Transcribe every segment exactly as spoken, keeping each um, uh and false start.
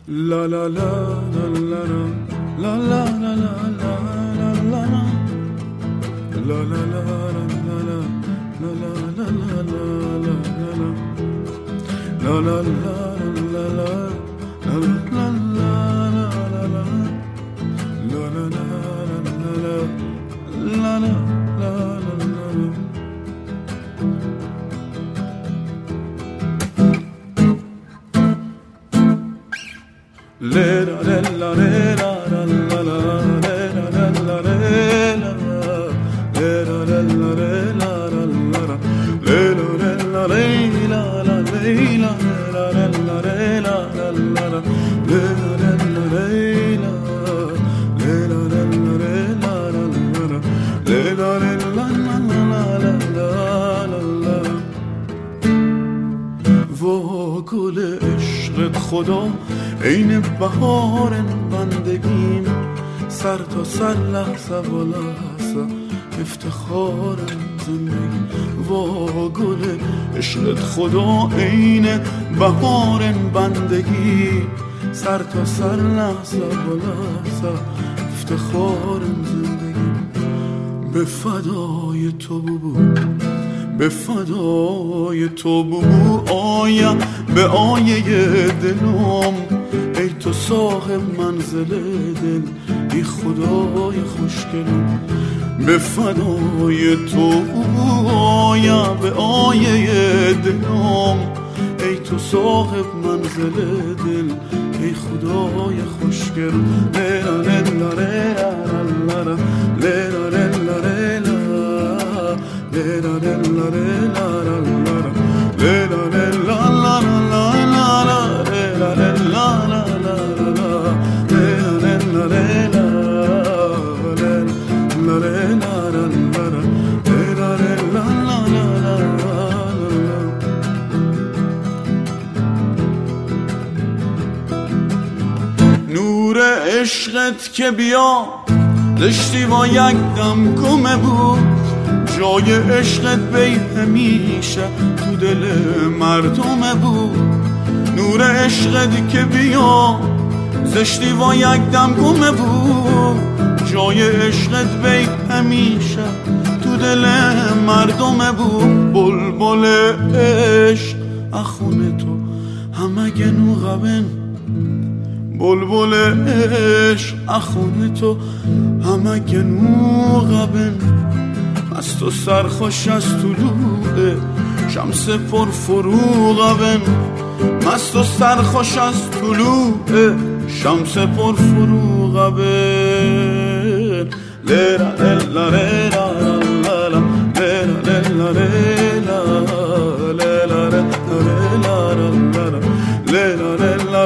La la la la la la la la la la la la la la la la la خدا عین بهار بندگیم، سر تا سر لحظه و لحظه افتخار زندگی. وا گل عشقت خدا عین بهار بندگی، سر تا سر لحظه و لحظه افتخار زندگی. به فدای تو ببو، به فدای تو ببو آیم به آیه دلم، ای تو صاحب منزل دل، ای خدای خوشگلم. به فدای تو ببو آیم به آیه دلم، ای تو صاحب منزل دل، ای خدای خوشگلم. لیلا لیلا لیلا لیلا لیلا لیلا لیلا نور عشقت که بیا دشتی با یک دم گمه بود، جای عشقت بی همیشه تو دل مردم بود. نور عشقت که بیا زشتی و یک دم گمه بود، جای عشقت بی همیشه تو دل مردم بود. بلبل عشق اخونه تو همه گنو غبن، بلبل عشق اخونه تو همه گنو غبن. از تو سرخوش از طلوع شمس پر فروغ بن، مست و سرخوش از طلوع شمس پر فروغ بن. لیلا لیلا لیلا لیلا لیلا لیلا لیلا لیلا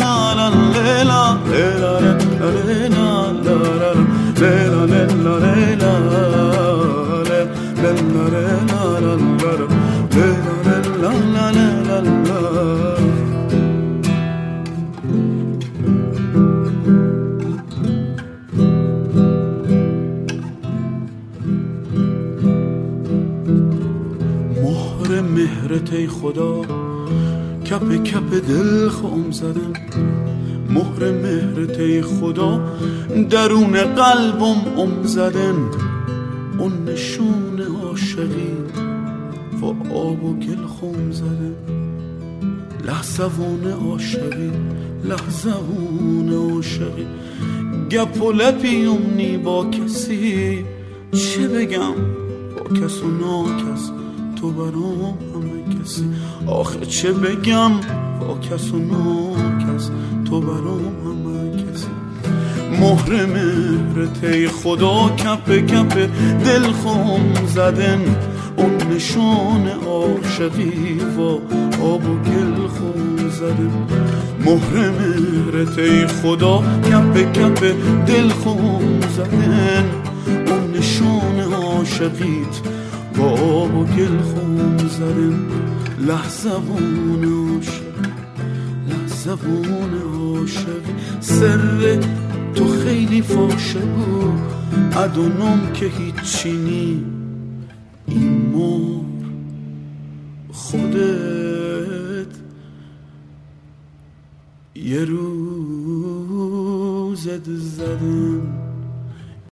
مهر مهرت ای خدا کپ کپ دل خم زدم، مهر مهرت ای خدا درون قلبم ام زدن. اون نشون عاشقی و آب و گل خم زدن، لحظوان عاشقی لحظوان عاشقی. گپ و لپی امنی با کسی چه بگم، با کس و ناکس تو برام همه کسی. آخه چه بگم با کس و ناکس تو برام همه کسی. مهر مهرت ای خدا کپ کپ دل خم زدن، اون نشان عاشقی و آب و گل خم زدن. مهر مهرت ای خدا کپ کپ دل خم زدن، اون نشان عاشقیت با آب و گل خم زدن. لحظوان عاشقی لحظوان عاشقی. سر تو خیلی فاشه بود ادونم که هیچی نی، این مور خودت یه روزت زدم